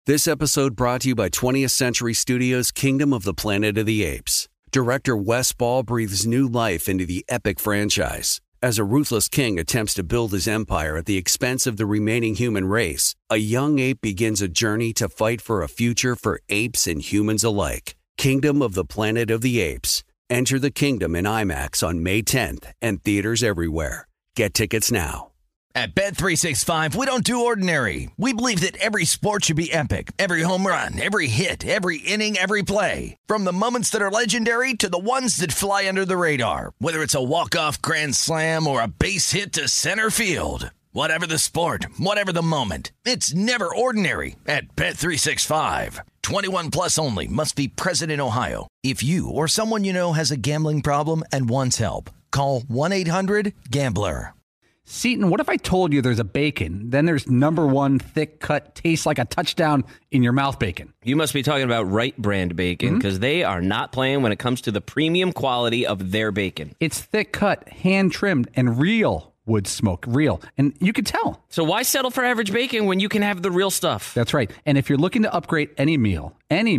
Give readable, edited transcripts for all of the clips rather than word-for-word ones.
This episode brought to you by 20th Century Studios' Kingdom of the Planet of the Apes. Director Wes Ball breathes new life into the epic franchise. As a ruthless king attempts to build his empire at the expense of the remaining human race, a young ape begins a journey to fight for a future for apes and humans alike. Kingdom of the Planet of the Apes. Enter the kingdom in IMAX on May 10th and theaters everywhere. Get tickets now. At Bet365, we don't do ordinary. We believe that every sport should be epic. Every home run, every hit, every inning, every play. From the moments that are legendary to the ones that fly under the radar. Whether it's a walk-off grand slam or a base hit to center field. Whatever the sport, whatever the moment. It's never ordinary at Bet365. 21 plus only. Must be present in Ohio. If you or someone you know has a gambling problem and wants help, call 1-800-GAMBLER. Seton, what if I told you there's a bacon, then there's number one thick cut, tastes like a touchdown in your mouth bacon? You must be talking about Wright brand bacon, because they are not playing when it comes to the premium quality of their bacon. It's thick cut, hand trimmed, and real wood smoke. Real. And you can tell. So why settle for average bacon when you can have the real stuff? That's right. And if you're looking to upgrade any meal,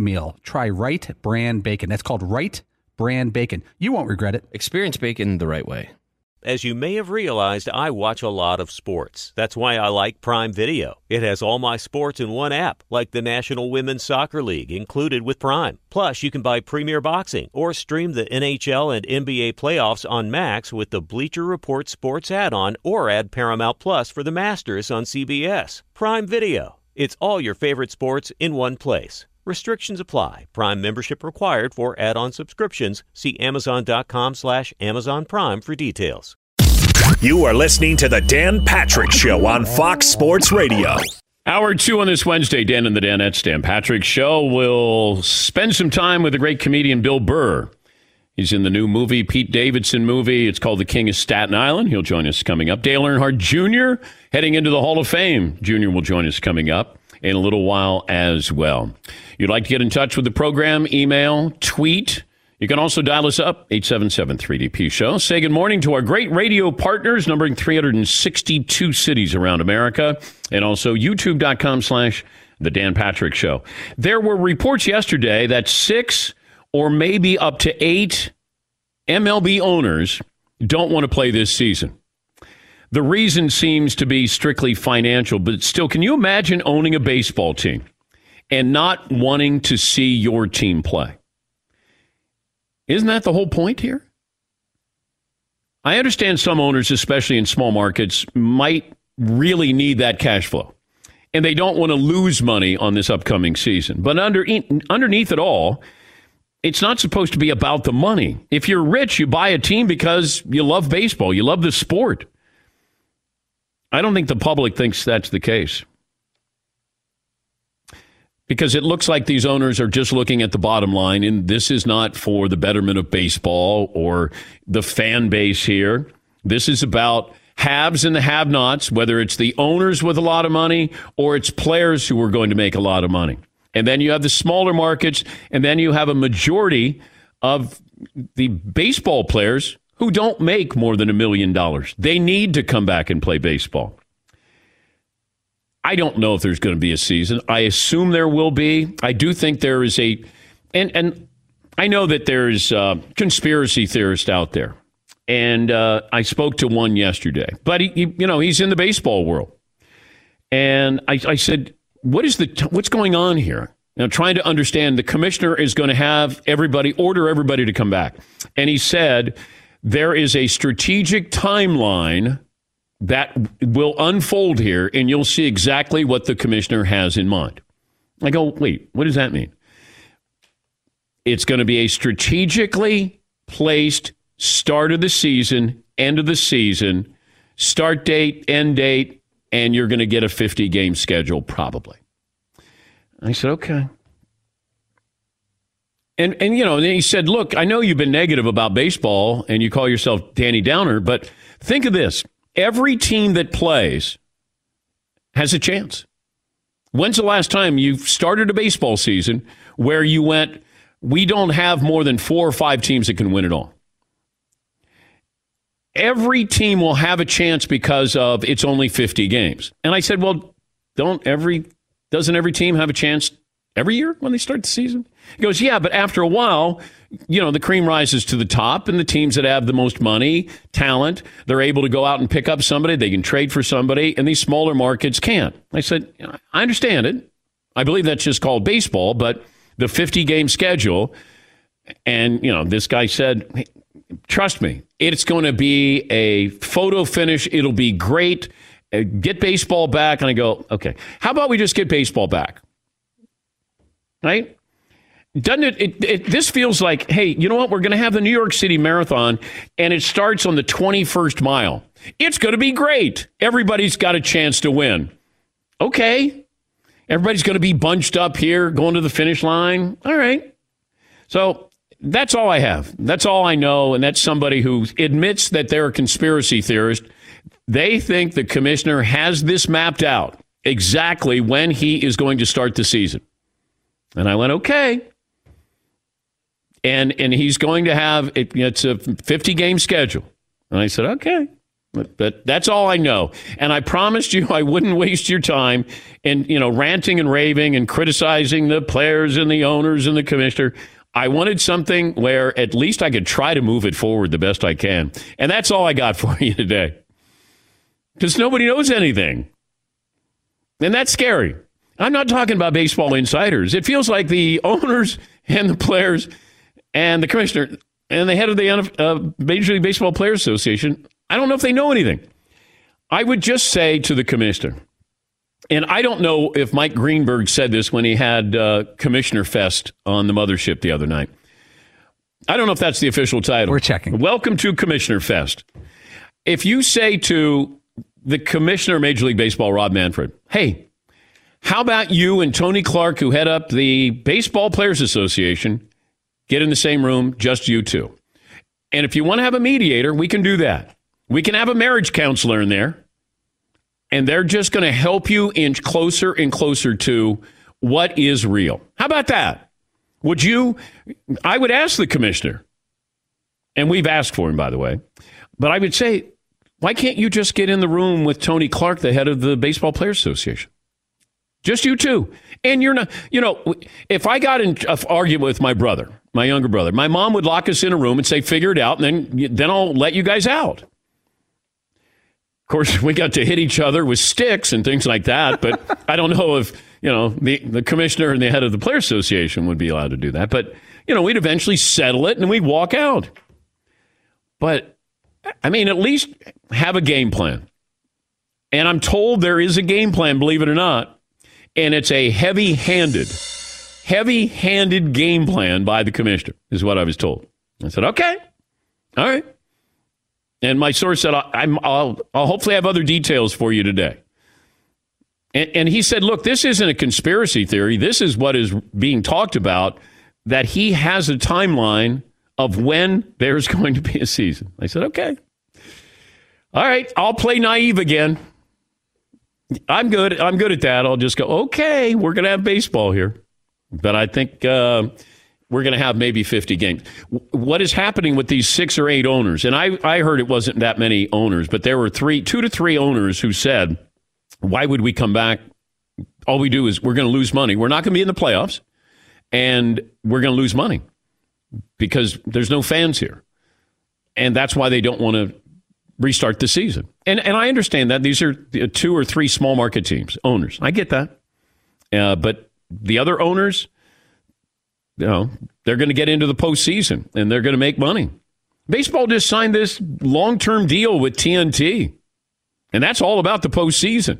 try Wright brand bacon. That's called Wright brand bacon. You won't regret it. Experience bacon the right way. As you may have realized, I watch a lot of sports. That's why I like Prime Video. It has all my sports in one app, like the National Women's Soccer League, included with Prime. Plus, you can buy Premier Boxing or stream the NHL and NBA playoffs on Max with the Bleacher Report Sports add-on, or add Paramount Plus for the Masters on CBS. Prime Video. It's all your favorite sports in one place. Restrictions apply. Prime membership required for add-on subscriptions. See Amazon.com/Amazon Prime for details. You are listening to The Dan Patrick Show on Fox Sports Radio. Hour 2 on this Wednesday, Dan and the Danettes. Dan Patrick Show will spend some time with the great comedian Bill Burr. He's in the new movie, Pete Davidson movie. It's called The King of Staten Island. He'll join us coming up. Dale Earnhardt Jr. heading into the Hall of Fame. Jr. will join us coming up in a little while as well. You'd like to get in touch with the program, email, tweet. You can also dial us up, 877-3DP-SHOW. Say good morning to our great radio partners, numbering 362 cities around America, and also youtube.com/The Dan Patrick Show. There were reports yesterday that 6 or maybe up to 8 MLB owners don't want to play this season. The reason seems to be strictly financial, but still, can you imagine owning a baseball team and not wanting to see your team play? Isn't that the whole point here? I understand some owners, especially in small markets, might really need that cash flow, and they don't want to lose money on this upcoming season. But underneath it all, it's not supposed to be about the money. If you're rich, you buy a team because you love baseball, you love the sport. I don't think the public thinks that's the case, because it looks like these owners are just looking at the bottom line, and this is not for the betterment of baseball or the fan base here. This is about haves and the have-nots, whether it's the owners with a lot of money or it's players who are going to make a lot of money. And then you have the smaller markets, and then you have a majority of the baseball players who don't make more than $1 million. They need to come back and play baseball. I don't know if there's going to be a season. I assume there will be. I do think there is and I know that there's conspiracy theorists out there. And I spoke to one yesterday, but he's in the baseball world. And I said, what's going on here? Trying to understand, the commissioner is going to have order everybody to come back. And he said, there is a strategic timeline that will unfold here, and you'll see exactly what the commissioner has in mind. I go, wait, what does that mean? It's going to be a strategically placed start of the season, end of the season, start date, end date, and you're going to get a 50-game schedule probably. I said, okay. And then he said, look, I know you've been negative about baseball and you call yourself Danny Downer, but think of this. Every team that plays has a chance. When's the last time you started a baseball season where you went, we don't have more than 4 or 5 teams that can win it all? Every team will have a chance because of it's only 50 games. And I said, well, don't every Doesn't every team have a chance every year when they start the season? He goes, yeah, but after a while, the cream rises to the top, and the teams that have the most money, talent, they're able to go out and pick up somebody. They can trade for somebody, and these smaller markets can't. I said, I understand it. I believe that's just called baseball, but the 50-game schedule, and, this guy said, hey, trust me, it's going to be a photo finish. It'll be great. Get baseball back. And I go, okay, how about we just get baseball back? Right? Doesn't it this feels like, hey, you know what? We're going to have the New York City Marathon, and it starts on the 21st mile. It's going to be great. Everybody's got a chance to win. Okay. Everybody's going to be bunched up here, going to the finish line. All right. So that's all I have. That's all I know, and that's somebody who admits that they're a conspiracy theorist. They think the commissioner has this mapped out exactly when he is going to start the season. And I went, okay. And he's going to have, it's a 50-game schedule. And I said, okay. But that's all I know. And I promised you I wouldn't waste your time in, ranting and raving and criticizing the players and the owners and the commissioner. I wanted something where at least I could try to move it forward the best I can. And that's all I got for you today. Because nobody knows anything. And that's scary. I'm not talking about baseball insiders. It feels like the owners and the players and the commissioner and the head of the Major League Baseball Players Association, I don't know if they know anything. I would just say to the commissioner, and I don't know if Mike Greenberg said this when he had Commissioner Fest on the mothership the other night. I don't know if that's the official title. We're checking. Welcome to Commissioner Fest. If you say to the commissioner of Major League Baseball, Rob Manfred, hey, how about you and Tony Clark, who head up the Baseball Players Association, get in the same room, just you two. And if you want to have a mediator, we can do that. We can have a marriage counselor in there, and they're just going to help you inch closer and closer to what is real. How about that? I would ask the commissioner, and we've asked for him, by the way, but I would say, why can't you just get in the room with Tony Clark, the head of the Baseball Players Association? Just you two. And you're not, if I got in an argument with my brother, my younger brother, my mom would lock us in a room and say, figure it out, and then I'll let you guys out. Of course, we got to hit each other with sticks and things like that, but I don't know if, the commissioner and the head of the Players Association would be allowed to do that. But, we'd eventually settle it and we'd walk out. But, at least have a game plan. And I'm told there is a game plan, believe it or not. And it's a heavy-handed game plan by the commissioner, is what I was told. I said, okay, all right. And my source said, I'll hopefully have other details for you today. And he said, look, this isn't a conspiracy theory. This is what is being talked about, that he has a timeline of when there's going to be a season. I said, okay. All right, I'll play naive again. I'm good at that. I'll just go, okay, we're going to have baseball here. But I think we're going to have maybe 50 games. What is happening with these 6 or 8 owners? And I heard it wasn't that many owners, but there were 2 to 3 owners who said, why would we come back? All we do is we're going to lose money. We're not going to be in the playoffs, and we're going to lose money because there's no fans here. And that's why they don't want to restart the season. And I understand that. These are 2 or 3 small market teams, owners. I get that. But the other owners, they're going to get into the postseason, and they're going to make money. Baseball just signed this long-term deal with TNT, and that's all about the postseason.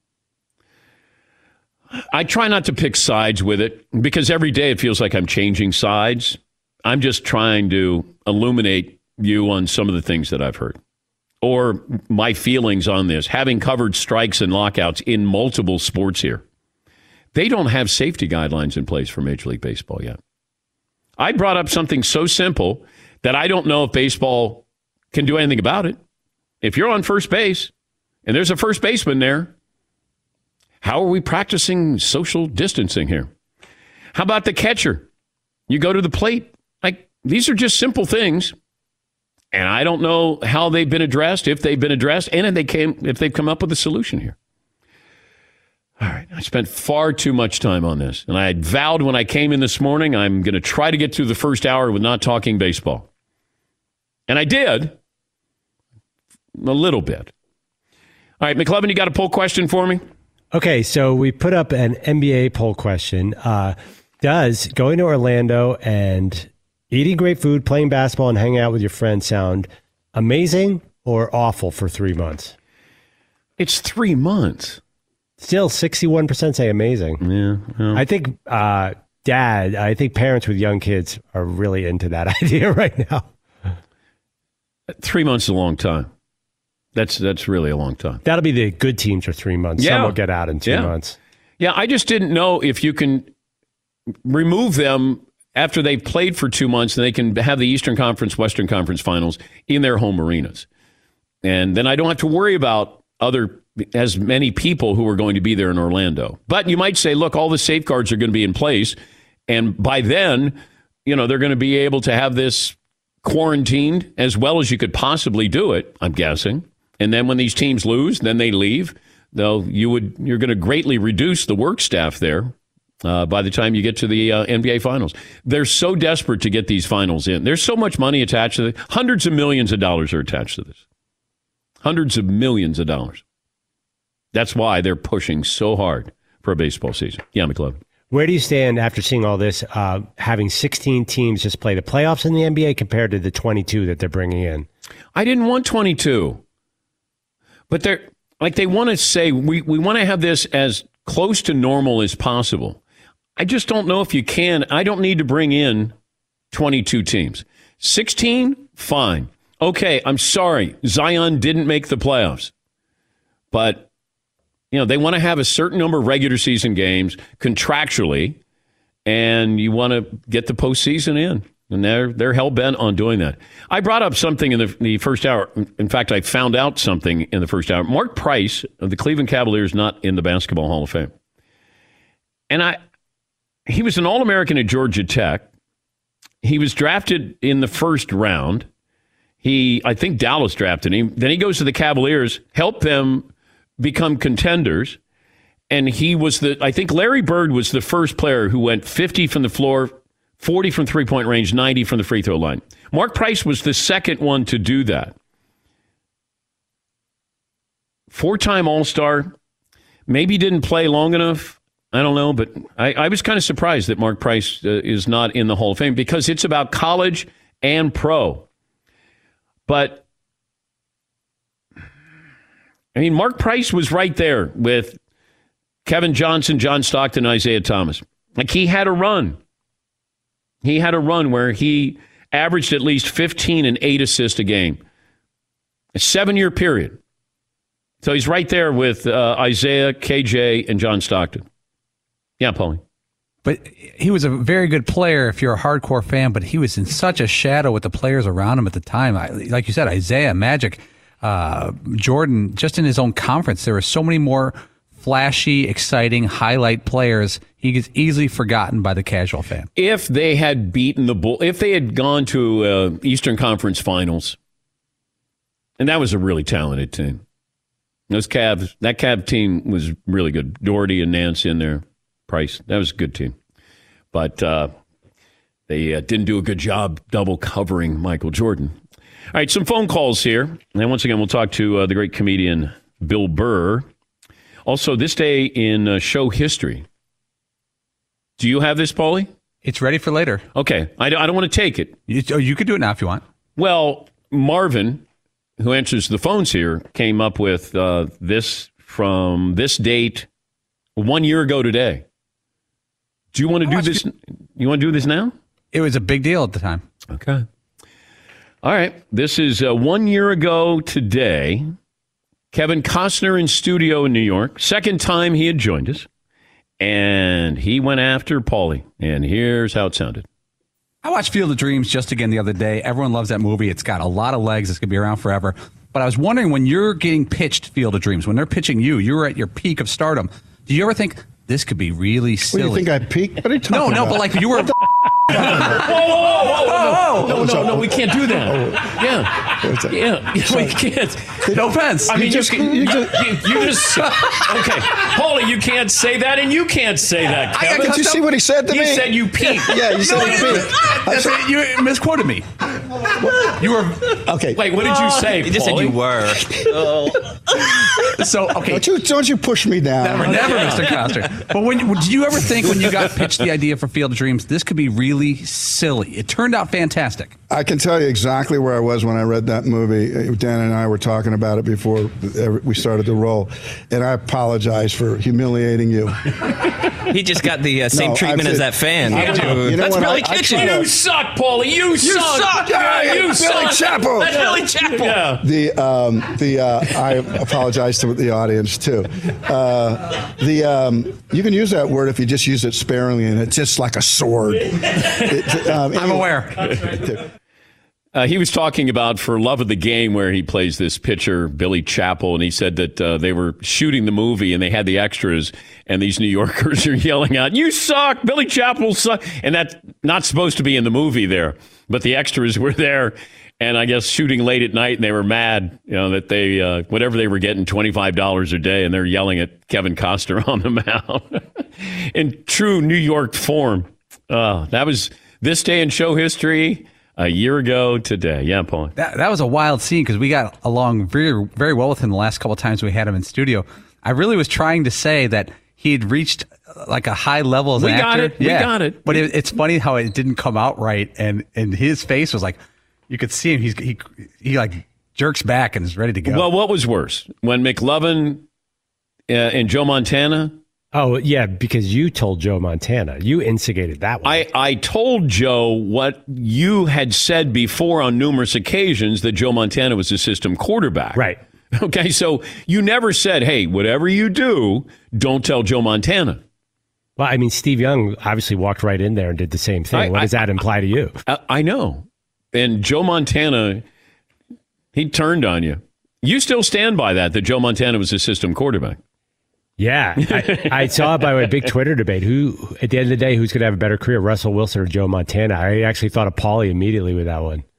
I try not to pick sides with it because every day it feels like I'm changing sides. I'm just trying to illuminate you on some of the things that I've heard or my feelings on this, having covered strikes and lockouts in multiple sports here. They don't have safety guidelines in place for Major League Baseball yet. I brought up something so simple that I don't know if baseball can do anything about it. If you're on first base and there's a first baseman there, how are we practicing social distancing here? How about the catcher? You go to the plate. These are just simple things. And I don't know how they've been addressed, if they've been addressed, and if they've come up with a solution here. All right. I spent far too much time on this. And I had vowed when I came in this morning, I'm going to try to get through the first hour with not talking baseball. And I did. A little bit. All right, McLovin, you got a poll question for me? Okay, so we put up an NBA poll question. Does going to Orlando and eating great food, playing basketball, and hanging out with your friends sound amazing or awful for 3 months? It's 3 months. Still, 61% say amazing. Yeah. Well. I think parents with young kids are really into that idea right now. 3 months is a long time. That's really a long time. That'll be the good teams for 3 months. Yeah. Some will get out in 2 months. Yeah, I just didn't know if you can remove them after they've played for 2 months and they can have the Eastern Conference, Western Conference finals in their home arenas. And then I don't have to worry about as many people who are going to be there in Orlando. But you might say, look, all the safeguards are going to be in place. And by then, they're going to be able to have this quarantined as well as you could possibly do it, I'm guessing. And then when these teams lose, then they leave. Though you're going to greatly reduce the work staff there by the time you get to the NBA Finals. They're so desperate to get these finals in. There's so much money attached to it. Hundreds of millions of dollars are attached to this. Hundreds of millions of dollars. That's why they're pushing so hard for a baseball season. Yeah, McLovin. Where do you stand after seeing all this, having 16 teams just play the playoffs in the NBA compared to the 22 that they're bringing in? I didn't want 22. But they want to say, we want to have this as close to normal as possible. I just don't know if you can. I don't need to bring in 22 teams. 16, fine. Okay, I'm sorry. Zion didn't make the playoffs. But, they want to have a certain number of regular season games contractually, and you want to get the postseason in. And they're hell-bent on doing that. I brought up something in the first hour. In fact, I found out something in the first hour. Mark Price of the Cleveland Cavaliers not in the Basketball Hall of Fame. And he was an All-American at Georgia Tech. He was drafted in the first round. I think Dallas drafted him. Then he goes to the Cavaliers, helped them become contenders. And I think Larry Bird was the first player who went 50 from the floor, 40 from three-point range, 90 from the free throw line. Mark Price was the second one to do that. 4-time All-Star. Maybe didn't play long enough. I don't know, but I was kind of surprised that Mark Price is not in the Hall of Fame because it's about college and pro. But, Mark Price was right there with Kevin Johnson, John Stockton, Isaiah Thomas. He had a run. He had a run where he averaged at least 15 and 8 assists a game. A 7-year period. So he's right there with Isaiah, KJ, and John Stockton. Yeah, Paulie. But he was a very good player if you're a hardcore fan, but he was in such a shadow with the players around him at the time. Like you said, Isaiah, Magic, Jordan, just in his own conference, there were so many more flashy, exciting, highlight players. He gets easily forgotten by the casual fan. If they had beaten the Bulls, if they had gone to Eastern Conference Finals, and that was a really talented team. That Cavs team was really good. Doherty and Nance in there. Price. That was a good team. But they didn't do a good job double covering Michael Jordan. All right, some phone calls here. And once again, we'll talk to the great comedian Bill Burr. Also, this day in show history. Do you have this, Paulie? It's ready for later. Okay. I don't want to take it. You could do it now if you want. Well, Marvin, who answers the phones here, came up with this from this date 1 year ago today. Do you want to do this? You want to do this now? It was a big deal at the time. Okay. All right. This is 1 year ago today. Kevin Costner in studio in New York. Second time he had joined us. And he went after Paulie. And here's how it sounded. I watched Field of Dreams just again the other day. Everyone loves that movie. It's got a lot of legs. It's going to be around forever. But I was wondering, when you're getting pitched Field of Dreams, when they're pitching you, you're at your peak of stardom. Do you ever think, this could be really What, silly. do you think I peaked? What are you talking No, about? but like you were. No, we can't do that. Yeah, we can't. No offense. I mean, You you just okay, Paulie, you can't say that, and you can't say that, Kevin. Did you see what he said to me? He said you peaked. Yeah, you said he peaked. You misquoted me. You were Okay. Wait, what did you say? You just said you were. so okay. Don't you push me down. Never, Mr. Coster. But did you ever think when you got pitched the idea for Field of Dreams, this could be really silly? It turned out fantastic. I can tell you exactly where I was when I read that movie. Dan and I were talking about it before we started the roll, and I apologize for humiliating you. He just got the same treatment as that fan. You know That's what, Billy I Kitchen. You suck, Paulie. You suck. Yeah, you Billy suck. Chappell. That's Billy Chappell. Yeah. I apologize to the audience too. You can use that word if you just use it sparingly, and it's just like a sword. I'm aware. He was talking about For Love of the Game, where he plays this pitcher, Billy Chappell, and he said that they were shooting the movie and they had the extras, and these New Yorkers are yelling out, "You suck! Billy Chappell suck!" And that's not supposed to be in the movie there, but the extras were there, and I guess shooting late at night, and they were mad, that they whatever they were getting, $25 a day, and they're yelling at Kevin Costner on the mound in true New York form. That was this day in show history. A year ago today. Yeah, Paul. That was a wild scene because we got along very, very well with him the last couple of times we had him in studio. I really was trying to say that he'd reached like a high level as an actor. We got it. But it's funny how it didn't come out right, and his face was like, you could see him. He like jerks back and is ready to go. Well, what was worse, when McLovin and Joe Montana? Oh, yeah, because you told Joe Montana. You instigated that one. I told Joe what you had said before on numerous occasions, that Joe Montana was a system quarterback. Right. Okay, so you never said, hey, whatever you do, don't tell Joe Montana. Well, I mean, Steve Young obviously walked right in there and did the same thing. What does that imply to you? I know. And Joe Montana, he turned on you. You still stand by that Joe Montana was a system quarterback. Yeah, I saw it by the way, big Twitter debate. Who, at the end of the day, who's going to have a better career, Russell Wilson or Joe Montana? I actually thought of Paulie immediately with that one.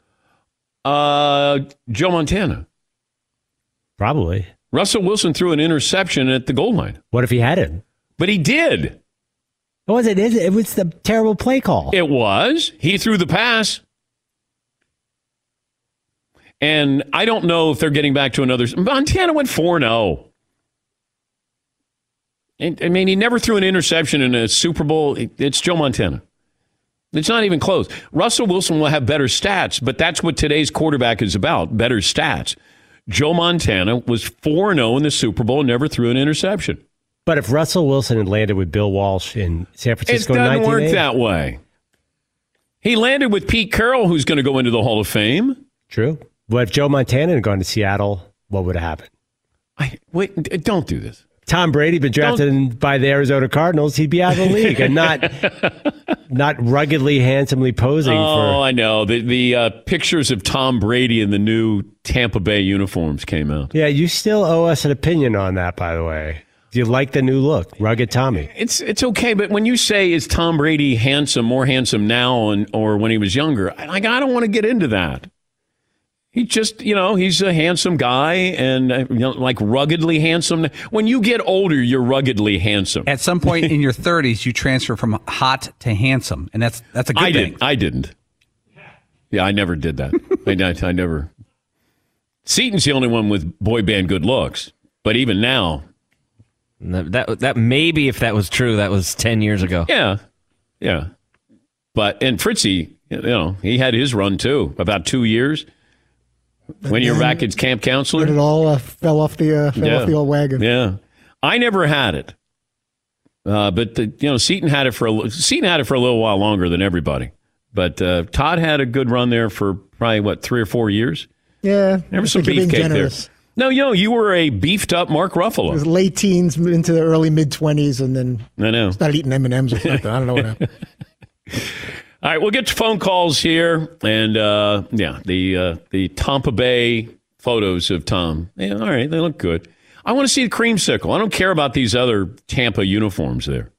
Joe Montana. Probably. Russell Wilson threw an interception at the goal line. What if he hadn't? But he did. What was it? It was the terrible play call. It was. He threw the pass. And I don't know if they're getting back to another. Montana went 4-0. I mean, he never threw an interception in a Super Bowl. It's Joe Montana. It's not even close. Russell Wilson will have better stats, but that's what today's quarterback is about, better stats. Joe Montana was 4-0 in the Super Bowl and never threw an interception. But if Russell Wilson had landed with Bill Walsh in San Francisco it in doesn't work 1980, that way. He landed with Pete Carroll, who's going to go into the Hall of Fame. True. But if Joe Montana had gone to Seattle, what would have happened? Wait, don't do this. Tom Brady been drafted by the Arizona Cardinals, he'd be out of the league and not ruggedly, handsomely posing for. I know. The pictures of Tom Brady in the new Tampa Bay uniforms came out. Yeah, you still owe us an opinion on that, by the way. Do you like the new look, Rugged Tommy? It's okay, but when you say, is Tom Brady more handsome now or when he was younger, I don't want to get into that. He just, he's a handsome guy and like ruggedly handsome. When you get older, you're ruggedly handsome. At some point in your 30s, you transfer from hot to handsome, and that's a good thing. I didn't. Yeah, I never did that. I never. Seton's the only one with boy band good looks, but even now. That maybe if that was true, that was 10 years ago. Yeah. And Fritzy, he had his run too, about 2 years. When you were back as camp counselor? It all fell off the old wagon. Yeah. I never had it. But Seton had it for a little while longer than everybody. But Todd had a good run there for probably 3 or 4 years. Yeah. There was some beefcake there. No, you were a beefed up Mark Ruffalo. It was late teens into the early mid-20s, and then I know. Started eating M&Ms or something. I don't know what happened. All right, we'll get to phone calls here, and the Tampa Bay photos of Tom. Yeah, all right, they look good. I want to see the creamsicle. I don't care about these other Tampa uniforms there.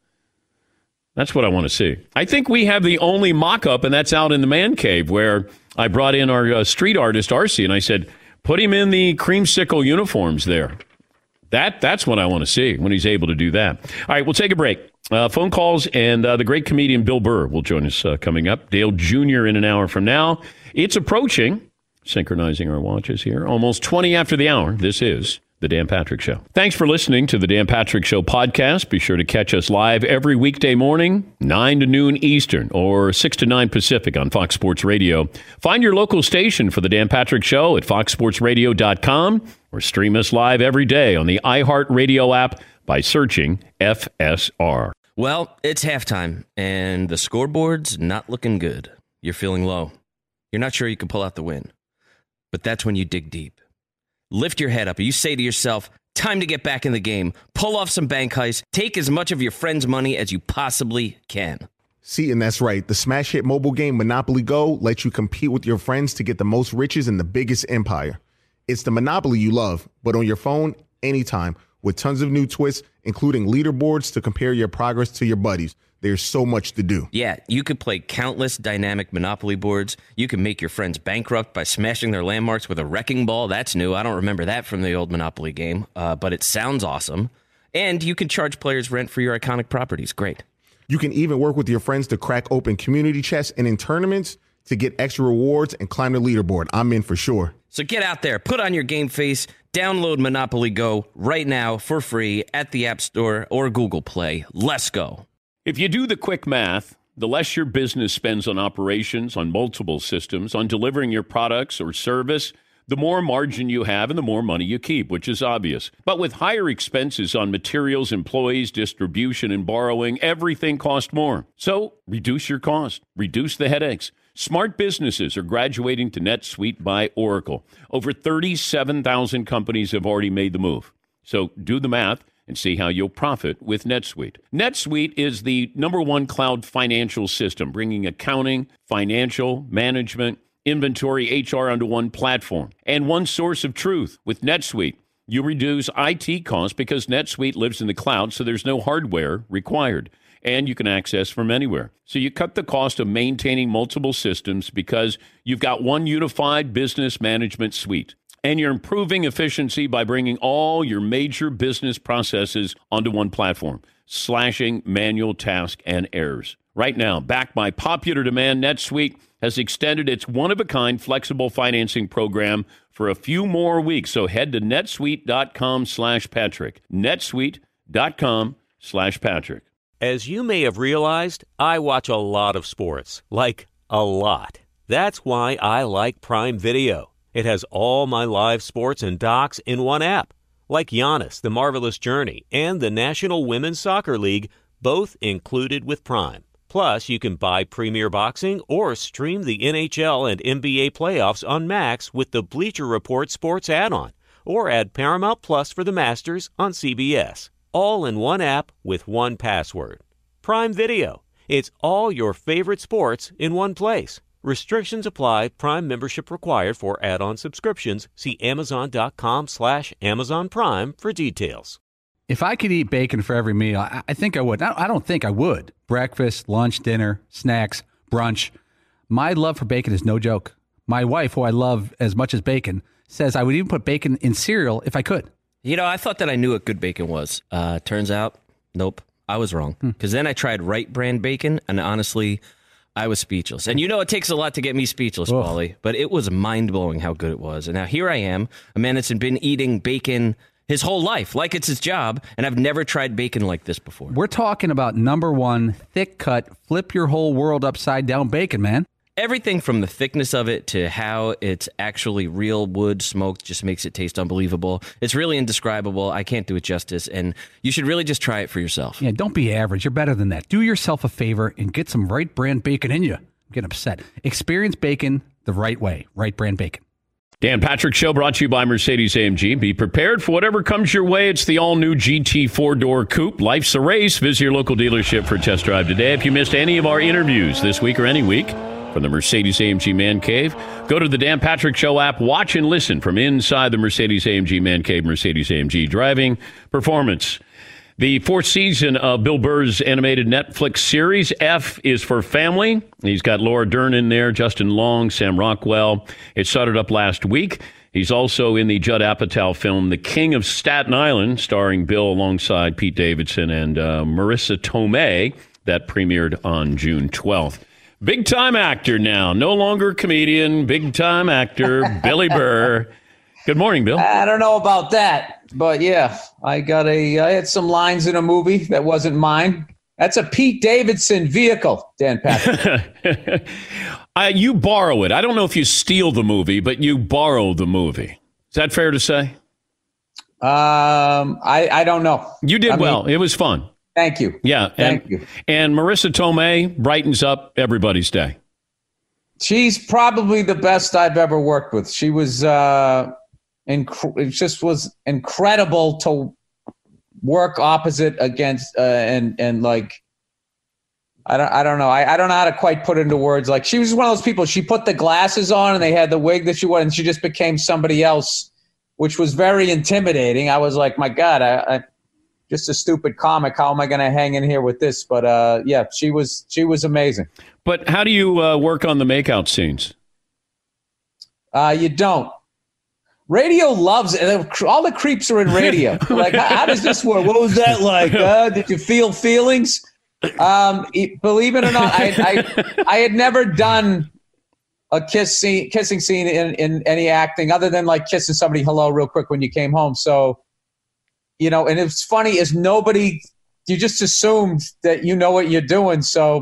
That's what I want to see. I think we have the only mock-up, and that's out in the man cave, where I brought in our street artist, RC, and I said, put him in the creamsicle uniforms there. That's what I want to see when he's able to do that. All right, we'll take a break. Phone calls, and the great comedian Bill Burr will join us coming up. Dale Jr. in an hour from now. It's approaching, synchronizing our watches here, almost 20 after the hour. This is The Dan Patrick Show. Thanks for listening to The Dan Patrick Show podcast. Be sure to catch us live every weekday morning, 9 to noon Eastern or 6 to 9 Pacific on Fox Sports Radio. Find your local station for The Dan Patrick Show at foxsportsradio.com or stream us live every day on the iHeartRadio app by searching FSR. Well, it's halftime, and the scoreboard's not looking good. You're feeling low. You're not sure you can pull out the win. But that's when you dig deep. Lift your head up. You say to yourself, time to get back in the game. Pull off some bank heists. Take as much of your friend's money as you possibly can. See, and that's right. The smash hit mobile game Monopoly Go lets you compete with your friends to get the most riches in the biggest empire. It's the Monopoly you love, but on your phone, anytime, with tons of new twists, including leaderboards to compare your progress to your buddies. There's so much to do. Yeah, you could play countless dynamic Monopoly boards. You can make your friends bankrupt by smashing their landmarks with a wrecking ball. That's new. I don't remember that from the old Monopoly game, but it sounds awesome. And you can charge players rent for your iconic properties. Great. You can even work with your friends to crack open community chests and in tournaments to get extra rewards and climb the leaderboard. I'm in for sure. So get out there, put on your game face, download Monopoly Go right now for free at the App Store or Google Play. Let's go. If you do the quick math, the less your business spends on operations, on multiple systems, on delivering your products or service, the more margin you have and the more money you keep, which is obvious. But with higher expenses on materials, employees, distribution, and borrowing, everything costs more. So reduce your cost, reduce the headaches. Smart businesses are graduating to NetSuite by Oracle. Over 37,000 companies have already made the move. So do the math and see how you'll profit with NetSuite. NetSuite is the #1 cloud financial system, bringing accounting, financial, management, inventory, HR onto one platform and one source of truth. With NetSuite, you reduce IT costs because NetSuite lives in the cloud, so there's no hardware required, and you can access from anywhere. So you cut the cost of maintaining multiple systems because you've got one unified business management suite. And you're improving efficiency by bringing all your major business processes onto one platform, slashing manual tasks and errors. Right now, backed by popular demand, NetSuite has extended its one-of-a-kind flexible financing program for a few more weeks. So head to netsuite.com/Patrick. netsuite.com/Patrick. As you may have realized, I watch a lot of sports, like a lot. That's why I like Prime Video. It has all my live sports and docs in one app, like Giannis, The Marvelous Journey, and the National Women's Soccer League, both included with Prime. Plus, you can buy Premier Boxing or stream the NHL and NBA playoffs on Max with the Bleacher Report Sports add-on, or add Paramount Plus for the Masters on CBS. All in one app with one password. Prime Video. It's all your favorite sports in one place. Restrictions apply. Prime membership required for add-on subscriptions. See Amazon.com/Amazon Prime for details. If I could eat bacon for every meal, I think I would. I don't think I would. Breakfast, lunch, dinner, snacks, brunch. My love for bacon is no joke. My wife, who I love as much as bacon, says I would even put bacon in cereal if I could. You know, I thought that I knew what good bacon was. Turns out, nope, I was wrong. Because then I tried Wright Brand bacon, and honestly, I was speechless. And you know it takes a lot to get me speechless, Paulie, but it was mind-blowing how good it was. And now here I am, a man that's been eating bacon his whole life, like it's his job, and I've never tried bacon like this before. We're talking about #1, thick-cut, flip your whole world upside-down bacon, man. Everything from the thickness of it to how it's actually real wood smoked just makes it taste unbelievable. It's really indescribable. I can't do it justice, and you should really just try it for yourself. Yeah, don't be average. You're better than that. Do yourself a favor and get some Wright Brand bacon in you. Get upset. Experience bacon the right way. Wright Brand bacon. Dan Patrick Show brought to you by Mercedes-AMG. Be prepared for whatever comes your way. It's the all-new GT 4-door coupe. Life's a race. Visit your local dealership for a test drive today. If you missed any of our interviews this week or any week, from the Mercedes-AMG Man Cave. Go to the Dan Patrick Show app. Watch and listen from inside the Mercedes-AMG Man Cave, Mercedes-AMG Driving Performance. The fourth season of Bill Burr's animated Netflix series, F is for Family. He's got Laura Dern in there, Justin Long, Sam Rockwell. It started up last week. He's also in the Judd Apatow film The King of Staten Island, starring Bill alongside Pete Davidson and Marissa Tomei, that premiered on June 12th. Big-time actor now, no longer comedian, big-time actor, Billy Burr. Good morning, Bill. I don't know about that, but yeah, I had some lines in a movie that wasn't mine. That's a Pete Davidson vehicle, Dan Patrick. You borrow it. I don't know if you steal the movie, but you borrow the movie. Is that fair to say? I don't know. You did well. It was fun. Thank you. Yeah. Thank you. And Marissa Tomei brightens up everybody's day. She's probably the best I've ever worked with. She was it just was incredible to work opposite against and like I don't know. I don't know how to quite put it into words. Like, she was one of those people, she put the glasses on and they had the wig that she wore and she just became somebody else, which was very intimidating. I was like, my God, I just a stupid comic. How am I going to hang in here with this? But yeah, she was amazing. But how do you work on the makeout scenes? You don't. Radio loves it. All the creeps are in radio. Like, how does this work? What was that like? Did you feel feelings? Believe it or not, I had never done a kissing scene in any acting other than like kissing somebody hello real quick when you came home. So, you know, and it's funny is you just assumed that you know what you're doing. So,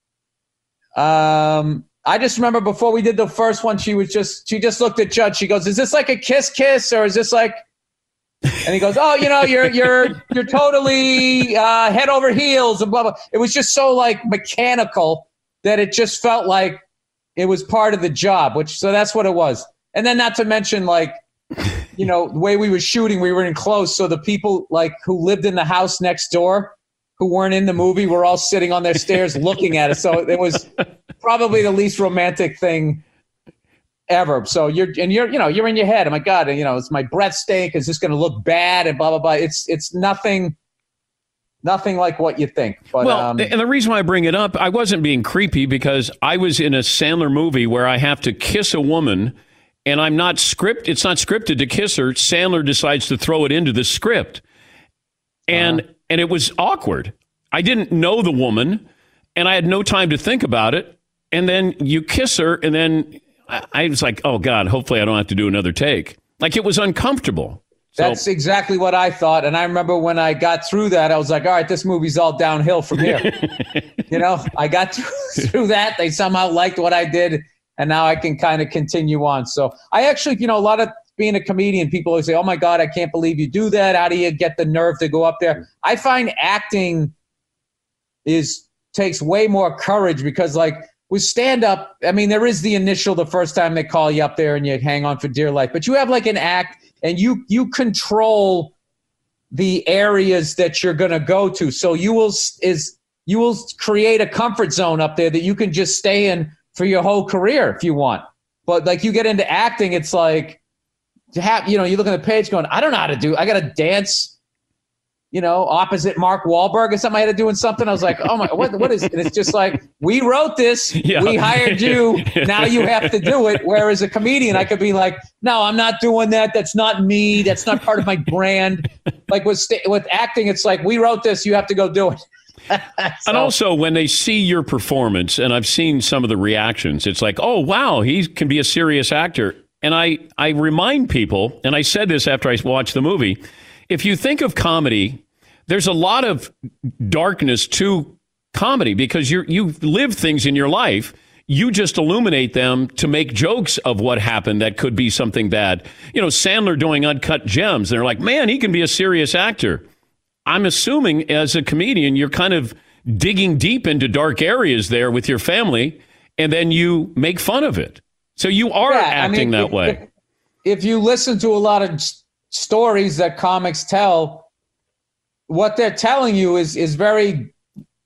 I just remember before we did the first one, she just looked at Judd. She goes, "Is this like a kiss, or is this like?" And he goes, "Oh, you know, you're totally head over heels and blah blah." It was just so like mechanical that it just felt like it was part of the job. So that's what it was. And then not to mention, like, you know, the way we were shooting, we were in close, so the people like who lived in the house next door, who weren't in the movie, were all sitting on their stairs looking at us. So it was probably the least romantic thing ever. So you're in your head. Oh my God, you know, is my breath stink? Is this going to look bad? And blah blah blah. It's nothing like what you think. But, well, and the reason why I bring it up, I wasn't being creepy because I was in a Sandler movie where I have to kiss a woman, and it's not scripted to kiss her. Sandler decides to throw it into the script, and it was awkward. I didn't know the woman, and I had no time to think about it. And then you kiss her, and then I was like, oh, God, hopefully I don't have to do another take. Like, it was uncomfortable. That's exactly what I thought. And I remember when I got through that, I was like, all right, this movie's all downhill from here. You know, I got through that. They somehow liked what I did, and now I can kind of continue on. So I actually, you know, a lot of being a comedian, people always say, oh, my God, I can't believe you do that. How do you get the nerve to go up there? I find acting takes way more courage because, like, with stand-up, I mean, there is the first time they call you up there and you hang on for dear life. But you have like an act and you control the areas that you're going to go to. So you will create a comfort zone up there that you can just stay in for your whole career if you want. But like you get into acting, it's like, you look at the page going, I don't know how to do I got to dance, you know, opposite Mark Wahlberg or something. I had to do something. I was like, oh my, what is it? And it's just like, we wrote this, we hired you, now you have to do it. Whereas a comedian, I could be like, no, I'm not doing that. That's not me. That's not part of my brand. Like with acting, it's like, we wrote this, you have to go do it. And also when they see your performance, and I've seen some of the reactions, it's like, oh, wow, he can be a serious actor. And I remind people, and I said this after I watched the movie, if you think of comedy, there's a lot of darkness to comedy because you live things in your life. You just illuminate them to make jokes of what happened that could be something bad. You know, Sandler doing Uncut Gems. They're like, man, he can be a serious actor. I'm assuming as a comedian, you're kind of digging deep into dark areas there with your family, and then you make fun of it. So you are acting that way. If you listen to a lot of stories that comics tell, what they're telling you is very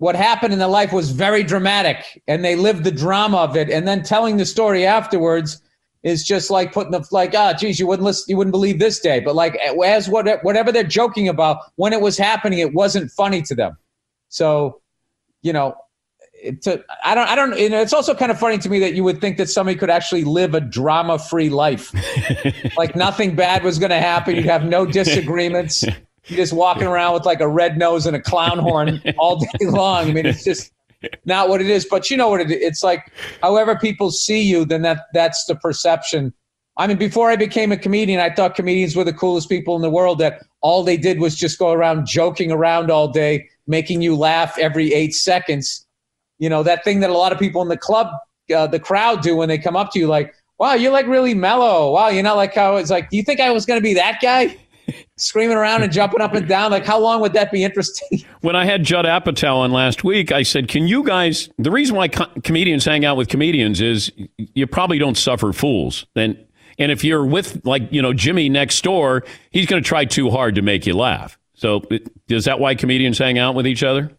what happened in their life was very dramatic, and they lived the drama of it, and then telling the story afterwards is just like putting geez, you wouldn't believe this day. But like, as whatever they're joking about, when it was happening, it wasn't funny to them. So, I don't. It's also kind of funny to me that you would think that somebody could actually live a drama-free life, like nothing bad was going to happen. You'd have no disagreements. You're just walking around with like a red nose and a clown horn all day long. I mean, it's just not what it is. But you know what it is. It's like, however people see you, then that's the perception. I mean, before I became a comedian, I thought comedians were the coolest people in the world, that all they did was just go around joking around all day, making you laugh every 8 seconds. That thing that a lot of people in the club, the crowd do when they come up to you, like, wow, you're like really mellow. Wow, you're not like how it's like, do you think I was going to be that guy? Screaming around and jumping up and down. Like, how long would that be interesting? When I had Judd Apatow on last week, I said, can you guys, the reason why comedians hang out with comedians is you probably don't suffer fools. And if you're with, like, Jimmy next door, he's going to try too hard to make you laugh. So is that why comedians hang out with each other?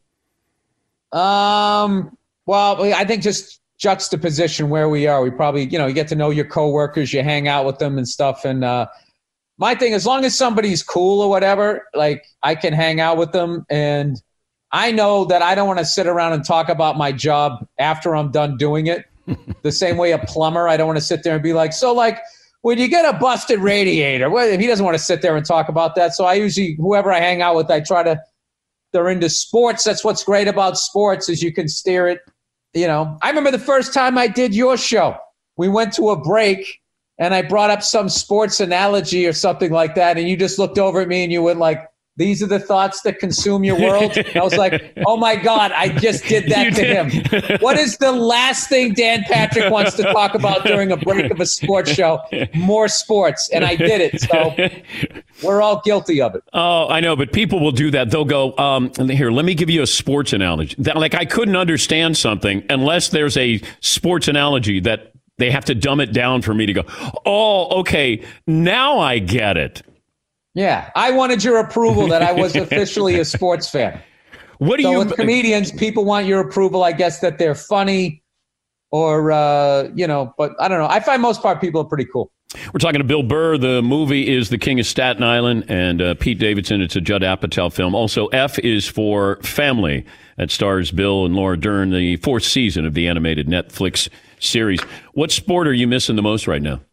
Well, I think just juxtaposition where we are. We probably, you get to know your coworkers, you hang out with them and stuff. And, my thing, as long as somebody's cool or whatever, like, I can hang out with them. And I know that I don't want to sit around and talk about my job after I'm done doing it. The same way a plumber, I don't want to sit there and be like, so like, when you get a busted radiator, well, he doesn't want to sit there and talk about that. So I usually, whoever I hang out with, they're into sports. That's what's great about sports, is you can steer it. I remember the first time I did your show, we went to a break and I brought up some sports analogy or something like that. And you just looked over at me and you went like, these are the thoughts that consume your world. And I was like, oh my God, I just did that to him. What is the last thing Dan Patrick wants to talk about during a break of a sports show? More sports. And I did it. So we're all guilty of it. Oh, I know. But people will do that. They'll go, here, let me give you a sports analogy. Like, I couldn't understand something unless there's a sports analogy that they have to dumb it down for me to go, oh, okay, now I get it. Yeah, I wanted your approval that I was officially a sports fan. With comedians, people want your approval, I guess, that they're funny or, but I don't know. I find most part people are pretty cool. We're talking to Bill Burr. The movie is The King of Staten Island, and Pete Davidson, it's a Judd Apatow film. Also, F is for Family. That stars Bill and Laura Dern, the 4th season of the animated Netflix series. What sport are you missing the most right now?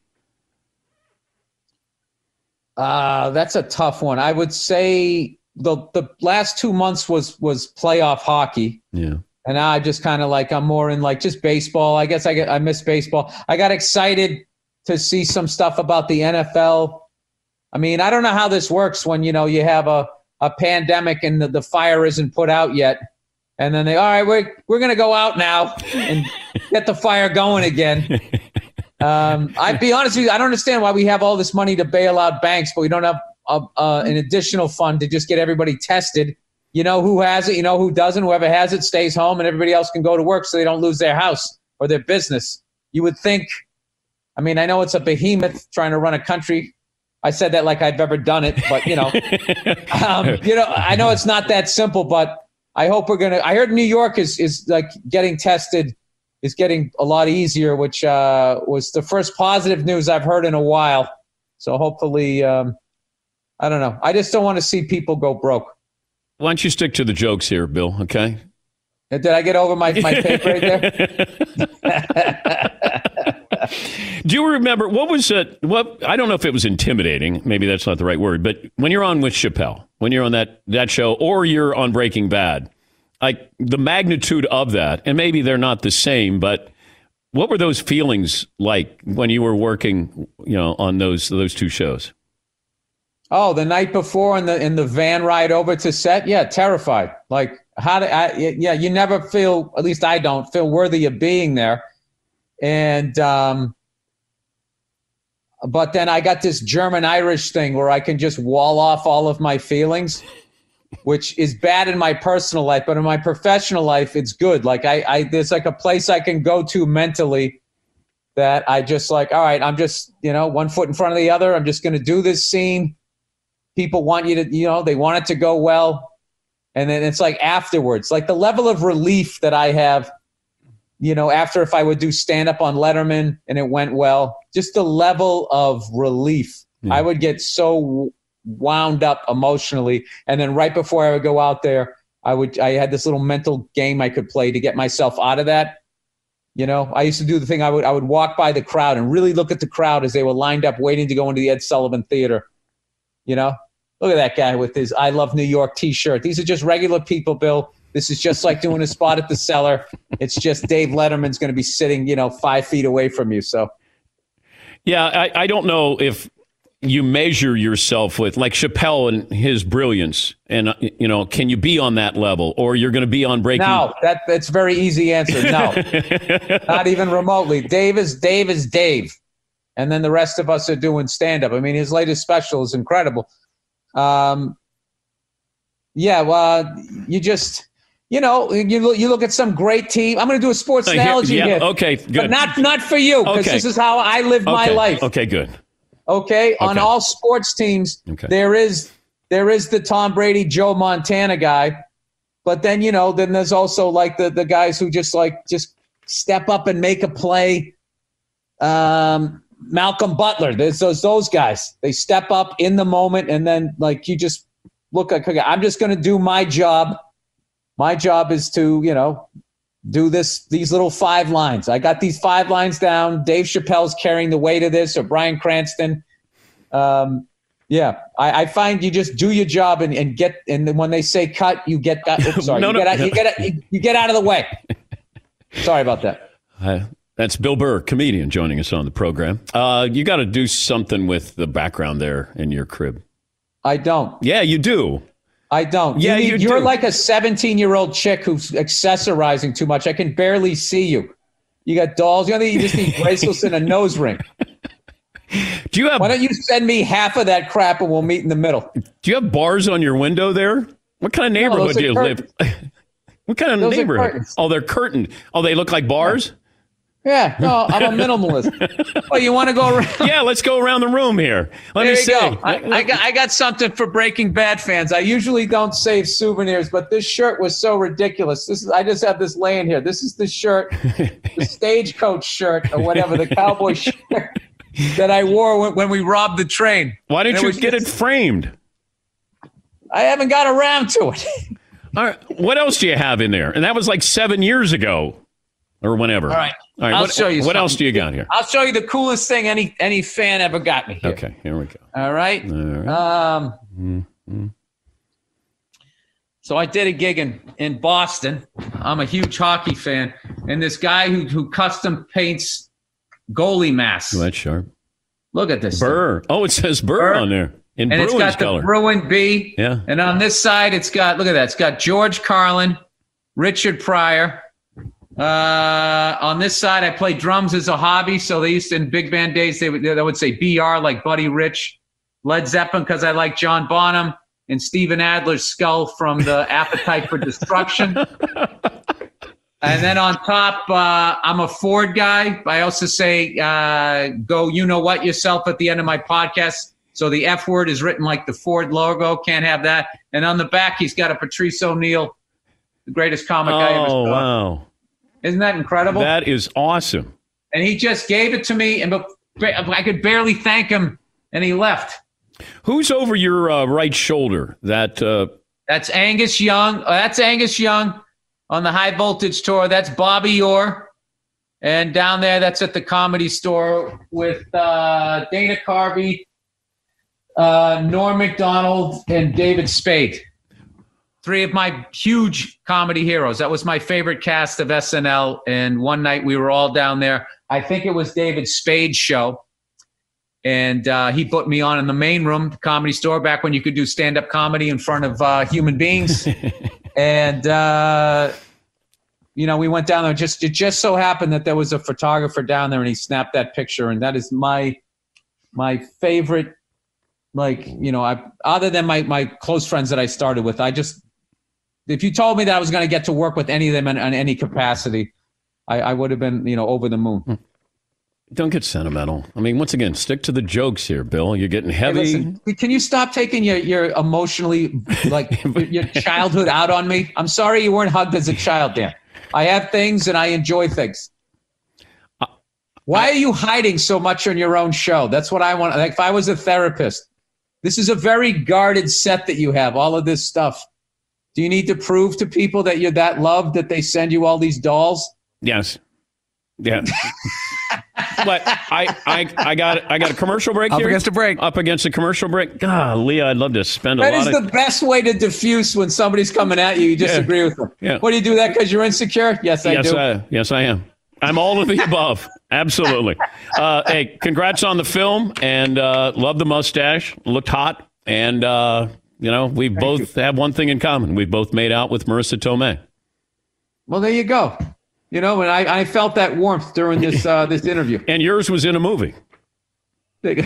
That's a tough one. I would say the last 2 months was playoff hockey. Yeah. And now I just kind of like, I'm more in like just baseball. I guess I miss baseball. I got excited to see some stuff about the NFL. I mean, I don't know how this works when, you have a pandemic and the fire isn't put out yet. And then all right, we're going to go out now and get the fire going again. I'd be honest with you, I don't understand why we have all this money to bail out banks, but we don't have an additional fund to just get everybody tested. You know who has it, you know who doesn't. Whoever has it stays home and everybody else can go to work so they don't lose their house or their business. You would think, I mean, I know it's a behemoth trying to run a country. I said that like I've ever done it, but, I know it's not that simple, but I hope I heard New York is like getting tested is getting a lot easier, which was the first positive news I've heard in a while. So hopefully, I don't know. I just don't want to see people go broke. Why don't you stick to the jokes here, Bill, okay? Did I get over my tape right there? Do you remember, what I don't know if it was intimidating. Maybe that's not the right word. But when you're on with Chappelle, when you're on that show, or you're on Breaking Bad, like the magnitude of that, and maybe they're not the same, but what were those feelings like when you were working, on those two shows? Oh, the night before in the van ride over to set, yeah, terrified. Like you never feel, at least I don't feel worthy of being there. And but then I got this German-Irish thing where I can just wall off all of my feelings, which is bad in my personal life, but in my professional life, it's good. Like there's like a place I can go to mentally that I just like, all right, I'm just, one foot in front of the other. I'm just going to do this scene. People want you to, they want it to go well. And then it's like afterwards, like the level of relief that I have, after if I would do stand-up on Letterman and it went well, just the level of relief. Yeah. I would get so wound up emotionally. And then right before I would go out there, I had this little mental game I could play to get myself out of that. I used to do the thing. I would walk by the crowd and really look at the crowd as they were lined up waiting to go into the Ed Sullivan Theater. Look at that guy with his I Love New York t-shirt. These are just regular people, Bill. This is just like doing a spot at the Cellar. It's just Dave Letterman's going to be sitting, 5 feet away from you. So, yeah, I don't know if you measure yourself with, like Chappelle and his brilliance, and can you be on that level, or you're going to be on Breaking? No, that's a very easy answer. No, not even remotely. Dave is Dave, and then the rest of us are doing stand-up. I mean, his latest special is incredible. Well, you just, you look at some great team. I'm going to do a sports analogy here. Okay, good. But not for you, because this is how I live my life. Okay, good. Okay, on all sports teams, there is the Tom Brady, Joe Montana guy, but then then there's also like the guys who just step up and make a play. Malcolm Butler, there's those guys. They step up in the moment, and then you just look like, okay, I'm just going to do my job. My job is to do these little 5 lines. I got these 5 lines down. Dave Chappelle's carrying the weight of this, or Bryan Cranston. I find you just do your job and get. And then when they say cut, you get. Oops, sorry, you get out of the way. Sorry about that. That's Bill Burr, comedian, joining us on the program. You got to do something with the background there in your crib. I don't. Yeah, you do. I don't. Yeah, you're like a 17-year-old chick who's accessorizing too much. I can barely see you. You got dolls. You just need bracelets and a nose ring. Why don't you send me half of that crap and we'll meet in the middle? Do you have bars on your window there? What kind of neighborhood do you live? What kind of neighborhood? Oh, they're curtained. Oh, they look like bars? Yeah, no, I'm a minimalist. Well, you want to go around? Yeah, let's go around the room here. Let me see. I got something for Breaking Bad fans. I usually don't save souvenirs, but this shirt was so ridiculous. I just have this laying here. This is the shirt, the Stagecoach shirt or whatever, the cowboy shirt that I wore when we robbed the train. Why didn't you get it framed? I haven't got around to it. All right. What else do you have in there? And that was like 7 years ago or whenever. All right. I'll show you. What else do you got here? I'll show you the coolest thing any fan ever got me here. Okay, here we go. All right. So I did a gig in Boston. I'm a huge hockey fan, and this guy who custom paints goalie masks. Oh, that's sharp. Look at this. Burr. Oh, it says Burr on there in Bruins color. And it's got the Bruin B. Yeah. And on this side, look at that. It's got George Carlin, Richard Pryor. On this side, I play drums as a hobby. So they used to, in big band days, they would say BR, like Buddy Rich, Led Zeppelin, because I like John Bonham, and Steven Adler's skull from the Appetite for Destruction. And then on top, I'm a Ford guy. I also say, go you know what yourself at the end of my podcast. So the F word is written like the Ford logo. Can't have that. And on the back, he's got a Patrice O'Neill, the greatest comic I ever saw. Oh, wow. Isn't that incredible? That is awesome. And he just gave it to me, and I could barely thank him, and he left. Who's over your right shoulder? That's Angus Young. That's Angus Young on the High Voltage tour. That's Bobby Orr. And down there, that's at the Comedy Store with Dana Carvey, Norm Macdonald, and David Spade. 3 of my huge comedy heroes. That was my favorite cast of SNL. And one night we were all down there. I think it was David Spade's show. And he put me on in the main room, the Comedy Store, back when you could do stand-up comedy in front of human beings. And, we went down there. It just so happened that there was a photographer down there, and he snapped that picture. And that is my favorite, other than my close friends that I started with. If you told me that I was going to get to work with any of them in any capacity, I would have been, over the moon. Don't get sentimental. I mean, once again, stick to the jokes here, Bill. You're getting heavy. Hey, listen, can you stop taking your emotionally, like, your childhood out on me? I'm sorry you weren't hugged as a child, Dan. I have things and I enjoy things. Why are you hiding so much on your own show? That's what I want. Like, if I was a therapist, this is a very guarded set that you have, all of this stuff. Do you need to prove to people that you're that loved that they send you all these dolls? Yes. Yeah. But I got a commercial break here. Up against a commercial break. Golly, I'd love to spend a lot of... That is the best way to diffuse when somebody's coming at you. You disagree with them. Yeah. What, do you do that because you're insecure? Yes, I do. Yes, I am. I'm all of the above. Absolutely. Hey, congrats on the film, and love the mustache. Looked hot. And, we both have one thing in common. We've both made out with Marissa Tomei. Well, there you go. And I felt that warmth during this this interview. And yours was in a movie. Thank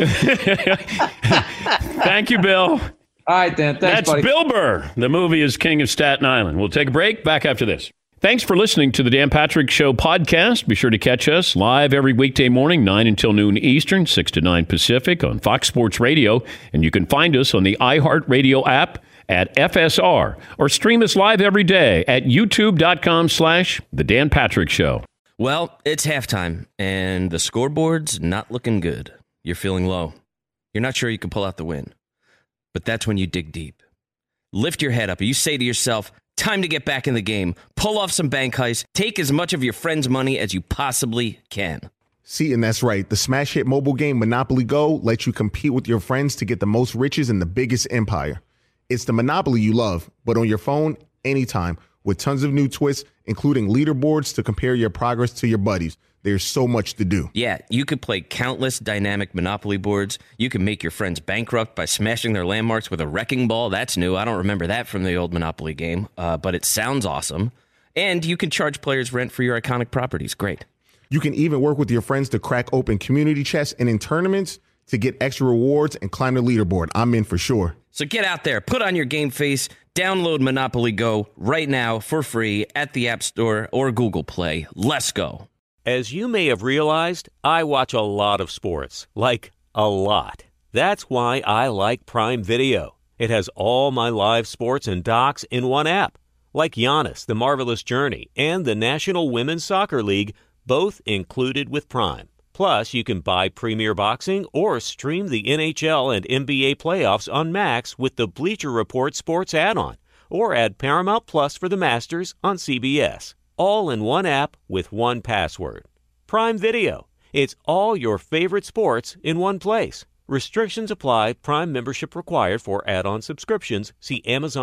you, Bill. All right, Dan. Thanks, buddy. That's Bill Burr. The movie is King of Staten Island. We'll take a break. Back after this. Thanks for listening to the Dan Patrick Show podcast. Be sure to catch us live every weekday morning, 9 until noon Eastern, 6 to 9 Pacific on Fox Sports Radio. And you can find us on the iHeartRadio app at FSR, or stream us live every day at youtube.com/The Dan Patrick Show. Well, it's halftime, and the scoreboard's not looking good. You're feeling low. You're not sure you can pull out the win. But that's when you dig deep. Lift your head up, and you say to yourself, time to get back in the game. Pull off some bank heists. Take as much of your friend's money as you possibly can. See, and that's right. The smash hit mobile game Monopoly Go lets you compete with your friends to get the most riches in the biggest empire. It's the Monopoly you love, but on your phone, anytime, with tons of new twists, including leaderboards to compare your progress to your buddies. There's so much to do. Yeah, you could play countless dynamic Monopoly boards. You can make your friends bankrupt by smashing their landmarks with a wrecking ball. That's new. I don't remember that from the old Monopoly game, but it sounds awesome. And you can charge players rent for your iconic properties. Great. You can even work with your friends to crack open community chests and in tournaments to get extra rewards and climb the leaderboard. I'm in for sure. So get out there, put on your game face, download Monopoly Go right now for free at the App Store or Google Play. Let's go. As you may have realized, I watch a lot of sports, like a lot. That's why I like Prime Video. It has all my live sports and docs in one app, like Giannis, The Marvelous Journey, and the National Women's Soccer League, both included with Prime. Plus, you can buy Premier Boxing or stream the NHL and NBA playoffs on Max with the Bleacher Report Sports add-on, or add Paramount Plus for the Masters on CBS. All in one app with one password. Prime Video. It's all your favorite sports in one place. Restrictions apply. Prime membership required for add-on subscriptions. See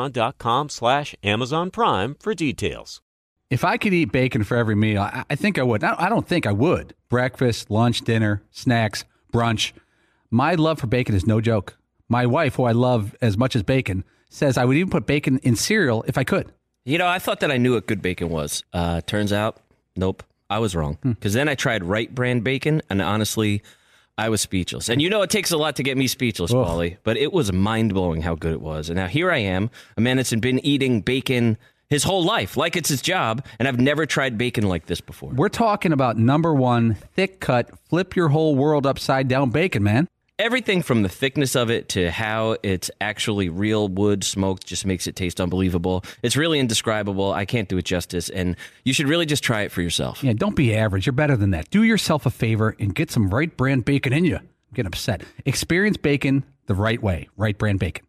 Amazon.com/Amazon Prime for details. If I could eat bacon for every meal, I think I would. I don't think I would. Breakfast, lunch, dinner, snacks, brunch. My love for bacon is no joke. My wife, who I love as much as bacon, says I would even put bacon in cereal if I could. I thought that I knew what good bacon was. Turns out, nope, I was wrong. Because then I tried right brand bacon, and honestly, I was speechless. And it takes a lot to get me speechless, Paulie, but it was mind-blowing how good it was. And now here I am, a man that's been eating bacon his whole life, like it's his job, and I've never tried bacon like this before. We're talking about number one, thick-cut, flip your whole world upside down bacon, man. Everything from the thickness of it to how it's actually real wood smoked just makes it taste unbelievable. It's really indescribable. I can't do it justice, and you should really just try it for yourself. Yeah, don't be average. You're better than that. Do yourself a favor and get some right brand bacon in you. I'm getting upset. Experience bacon the right way. Right brand bacon.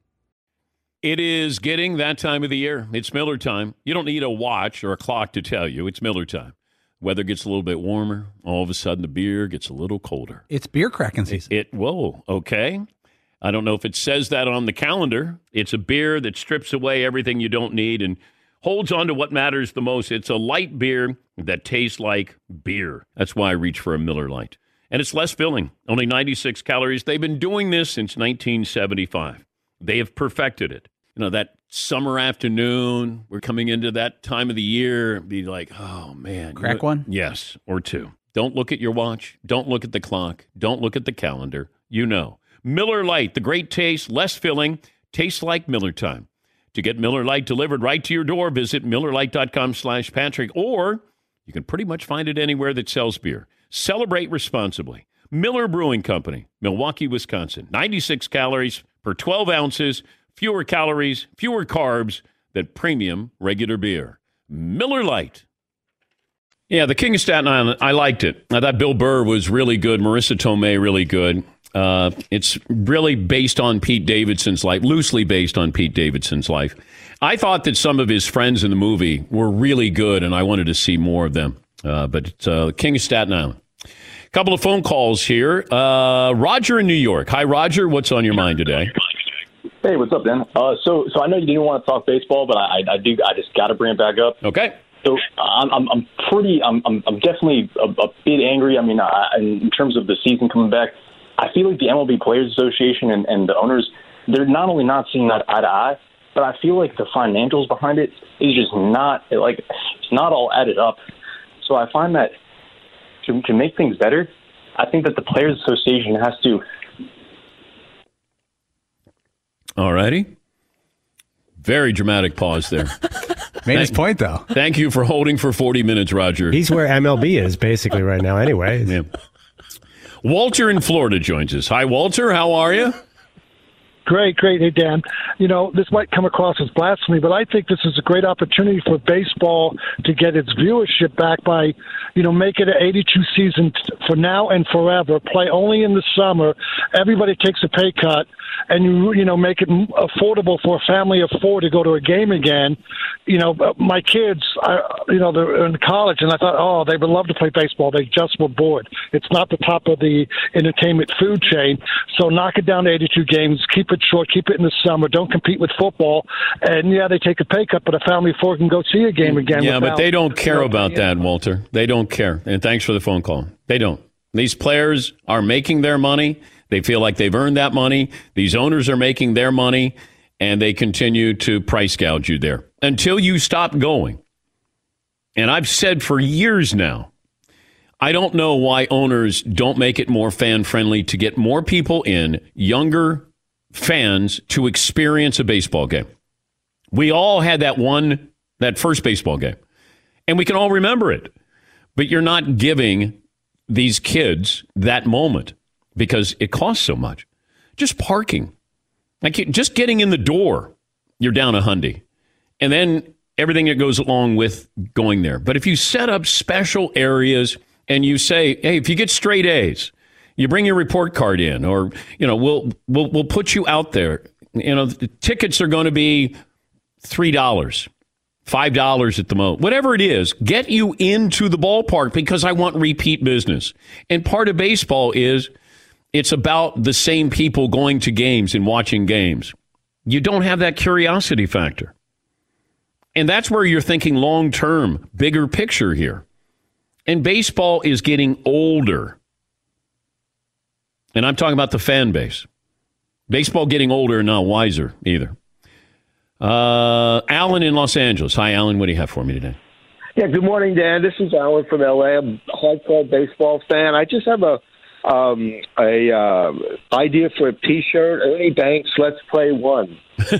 It is getting that time of the year. It's Miller time. You don't need a watch or a clock to tell you. It's Miller time. Weather gets a little bit warmer. All of a sudden, the beer gets a little colder. It's beer cracking season. Whoa, okay. I don't know if it says that on the calendar. It's a beer that strips away everything you don't need and holds on to what matters the most. It's a light beer that tastes like beer. That's why I reach for a Miller Lite. And it's less filling, only 96 calories. They've been doing this since 1975. They have perfected it. That summer afternoon, we're coming into that time of the year, be like, oh, man. Crack one? Yes, or two. Don't look at your watch. Don't look at the clock. Don't look at the calendar. Miller Lite, the great taste, less filling, tastes like Miller time. To get Miller Lite delivered right to your door, visit MillerLite.com/Patrick, or you can pretty much find it anywhere that sells beer. Celebrate responsibly. Miller Brewing Company, Milwaukee, Wisconsin. 96 calories per 12 ounces, fewer calories, fewer carbs than premium regular beer. Miller Lite. Yeah, The King of Staten Island, I liked it. I thought Bill Burr was really good. Marissa Tomei, really good. It's really based on Pete Davidson's life, loosely based on Pete Davidson's life. I thought that some of his friends in the movie were really good, and I wanted to see more of them. But it's King of Staten Island. A couple of phone calls here. Roger in New York. Hi, Roger. What's on your mind today? Hey, what's up, Dan? So I know you didn't want to talk baseball, but I just got to bring it back up. Okay. So I'm definitely a bit angry. I mean, in terms of the season coming back, I feel like the MLB Players Association and the owners, they're not only not seeing that eye to eye, but I feel like the financials behind it is just not it's not all added up. So I find that to make things better, I think that the Players Association has to. All righty. Very dramatic pause there. Made his point, though. Thank you for holding for 40 minutes, Roger. He's where MLB is basically right now anyway. Yeah. Walter in Florida joins us. Hi, Walter. How are you? Great. Hey, Dan. You know, this might come across as blasphemy, but I think this is a great opportunity for baseball to get its viewership back by, make it an 82 season for now and forever. Play only in the summer. Everybody takes a pay cut, and you make it affordable for a family of four to go to a game again. My kids, they're in college, and I thought, they would love to play baseball. They just were bored. It's not the top of the entertainment food chain, so knock it down to 82 games. Keep it short. Keep it in the summer. Don't compete with football. And they take a pay cut, but a family of four can go see a game again. Yeah, but they don't care about that, Walter. They don't care. And thanks for the phone call. They don't. These players are making their money. They feel like they've earned that money. These owners are making their money, and they continue to price gouge you there until you stop going. And I've said for years now, I don't know why owners don't make it more fan-friendly to get more people in, younger fans, to experience a baseball game. We all had that first baseball game, and we can all remember it. But you're not giving these kids that moment because it costs so much. Just parking. Just getting in the door, you're down $100. And then everything that goes along with going there. But if you set up special areas and you say, hey, if you get straight A's, you bring your report card in, or, we'll put you out there. The tickets are going to be $3, $5 at the most. Whatever it is, get you into the ballpark because I want repeat business. And part of baseball is it's about the same people going to games and watching games. You don't have that curiosity factor. And that's where you're thinking long-term, bigger picture here. And baseball is getting older. And I'm talking about the fan base. Baseball getting older and not wiser either. Alan in Los Angeles. Hi, Alan. What do you have for me today? Yeah, good morning, Dan. This is Alan from L.A. I'm a hardcore baseball fan. I just have a idea for a T-shirt. Ernie Banks, let's play one.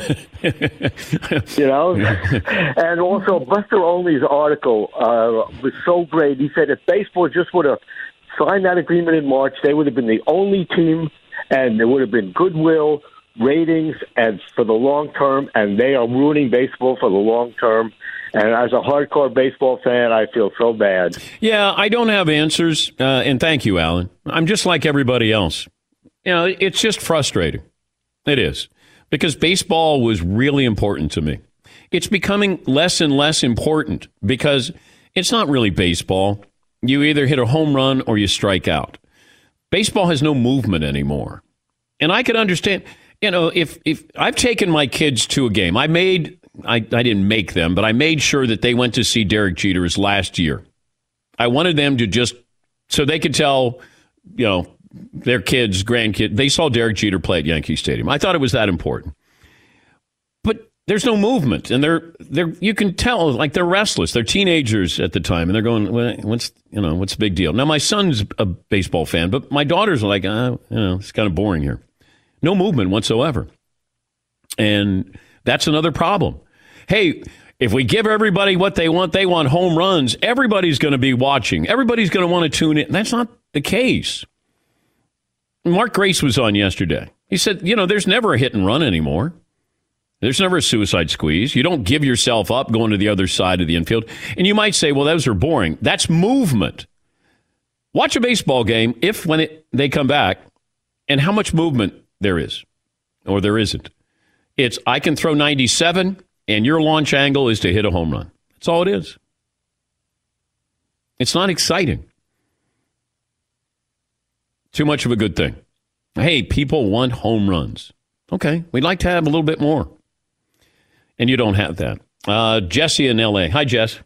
And also Buster Olney's article was so great. He said if baseball just would have signed that agreement in March, they would have been the only team, and there would have been goodwill, ratings, and for the long term. And they are ruining baseball for the long term. And as a hardcore baseball fan, I feel so bad. Yeah, I don't have answers. And thank you, Alan. I'm just like everybody else. It's just frustrating. It is. Because baseball was really important to me. It's becoming less and less important because it's not really baseball. You either hit a home run or you strike out. Baseball has no movement anymore. And I could understand, if I've taken my kids to a game, I didn't make them, but I made sure that they went to see Derek Jeter's last year. I wanted them to just, so they could tell, their kids, grandkids, they saw Derek Jeter play at Yankee Stadium. I thought it was that important. But there's no movement, and they're you can tell, like, they're restless. They're teenagers at the time, and they're going, what's the big deal? Now, my son's a baseball fan, but my daughters are like, it's kind of boring here. No movement whatsoever. And that's another problem. Hey, If we give everybody what they want home runs, everybody's going to be watching. Everybody's going to want to tune in. That's not the case. Mark Grace was on yesterday. He said, there's never a hit and run anymore. There's never a suicide squeeze. You don't give yourself up going to the other side of the infield. And you might say, well, those are boring. That's movement. Watch a baseball game when they come back and how much movement there is or there isn't. It's I can throw 97 and your launch angle is to hit a home run. That's all it is. It's not exciting. Too much of a good thing. Hey, people want home runs. Okay, we'd like to have a little bit more. And you don't have that. Jesse in L.A. Hi, Jess.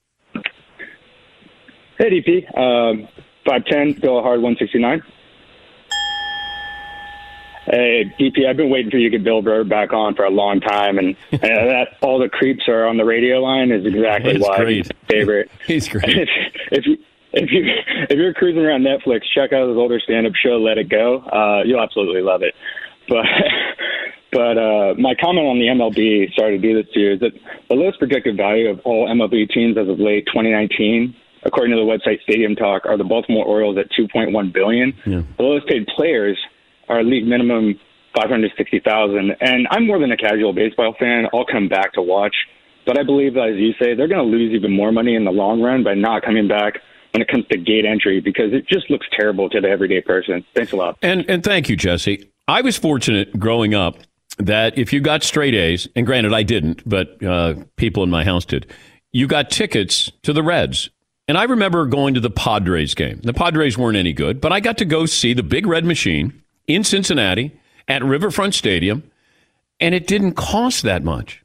Hey, DP. 5'10", still a hard 169. Hey, DP, I've been waiting for you to get Bill Burr back on for a long time, and that all the creeps are on the radio line is exactly why he's my favorite. He's great. If you're cruising around Netflix, check out his older stand-up show, Let It Go. You'll absolutely love it. But my comment on the MLB, sorry to do this to you, is that the lowest predictive value of all MLB teams as of late 2019, according to the website Stadium Talk, are the Baltimore Orioles at $2.1 billion. Yeah. The lowest paid players are league minimum $560,000. And I'm more than a casual baseball fan. I'll come back to watch. But I believe, as you say, they're going to lose even more money in the long run by not coming back when it comes to gate entry because it just looks terrible to the everyday person. Thanks a lot. And thank you, Jesse. I was fortunate growing up that if you got straight A's, and granted I didn't, but people in my house did, you got tickets to the Reds. And I remember going to the Padres game. The Padres weren't any good, but I got to go see the Big Red Machine in Cincinnati at Riverfront Stadium, and it didn't cost that much.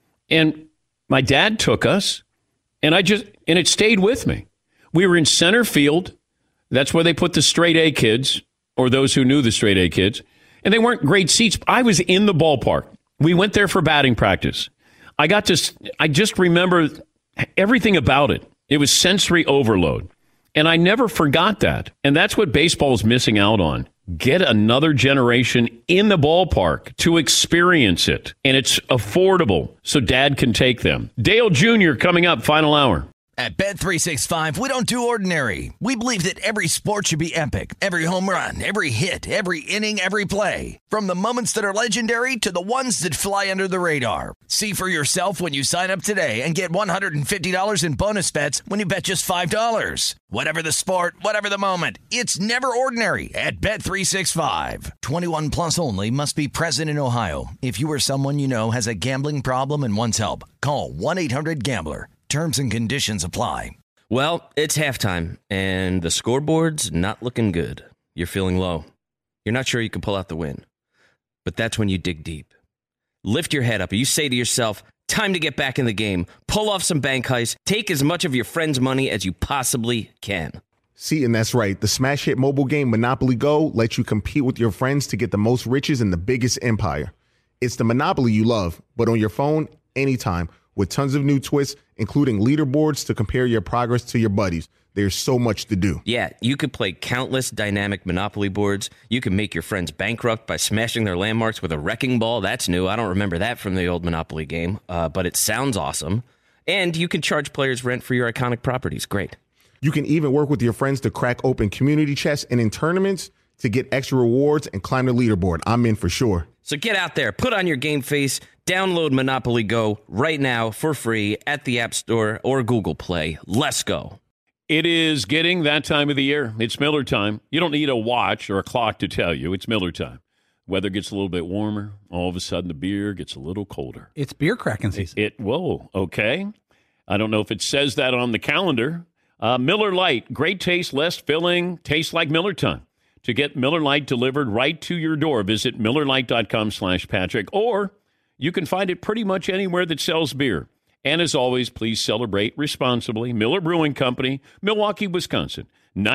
And my dad took us, and it stayed with me. We were in center field. That's where they put the straight A kids, or those who knew the straight A kids. And they weren't great seats. I was in the ballpark. We went there for batting practice. I just remember everything about it. It was sensory overload. And I never forgot that. And that's what baseball is missing out on. Get another generation in the ballpark to experience it. And it's affordable, so Dad can take them. Dale Jr. coming up, final hour. At Bet365, we don't do ordinary. We believe that every sport should be epic. Every home run, every hit, every inning, every play. From the moments that are legendary to the ones that fly under the radar. See for yourself when you sign up today and get $150 in bonus bets when you bet just $5. Whatever the sport, whatever the moment, it's never ordinary at Bet365. 21 plus only. Must be present in Ohio. If you or someone you know has a gambling problem and wants help, call 1-800-GAMBLER. Terms and conditions apply. Well, it's halftime, and the scoreboard's not looking good. You're feeling low. You're not sure you can pull out the win. But that's when you dig deep. Lift your head up, and you say to yourself, time to get back in the game. Pull off some bank heists. Take as much of your friend's money as you possibly can. See, and that's right. The smash hit mobile game Monopoly Go lets you compete with your friends to get the most riches in the biggest empire. It's the Monopoly you love, but on your phone, anytime, with tons of new twists, including leaderboards to compare your progress to your buddies. There's so much to do. Yeah, you could play countless dynamic Monopoly boards. You can make your friends bankrupt by smashing their landmarks with a wrecking ball. That's new. I don't remember that from the old Monopoly game, but it sounds awesome. And you can charge players rent for your iconic properties. Great. You can even work with your friends to crack open community chests and in tournaments to get extra rewards and climb the leaderboard. I'm in for sure. So get out there, put on your game face, download Monopoly Go right now for free at the App Store or Google Play. Let's go. It is getting that time of the year. It's Miller time. You don't need a watch or a clock to tell you. It's Miller time. Weather gets a little bit warmer. All of a sudden, the beer gets a little colder. It's beer cracking season. Whoa, okay. I don't know if it says that on the calendar. Miller Lite, great taste, less filling, tastes like Miller time. To get Miller Lite delivered right to your door, visit MillerLite.com/Patrick, or you can find it pretty much anywhere that sells beer. And as always, please celebrate responsibly. Miller Brewing Company, Milwaukee, Wisconsin.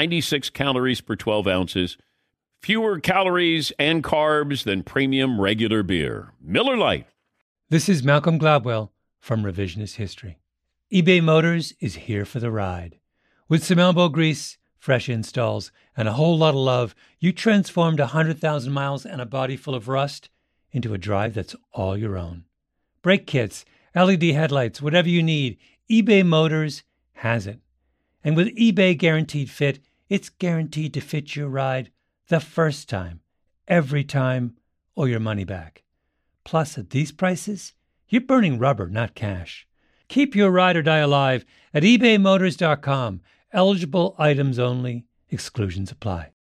96 calories per 12 ounces. Fewer calories and carbs than premium regular beer. Miller Lite. This is Malcolm Gladwell from Revisionist History. eBay Motors is here for the ride. With some elbow grease, fresh installs, and a whole lot of love, you transformed 100,000 miles and a body full of rust into a drive that's all your own. Brake kits, LED headlights, whatever you need, eBay Motors has it. And with eBay Guaranteed Fit, it's guaranteed to fit your ride the first time, every time, or your money back. Plus, at these prices, you're burning rubber, not cash. Keep your ride or die alive at ebaymotors.com. Eligible items only. Exclusions apply.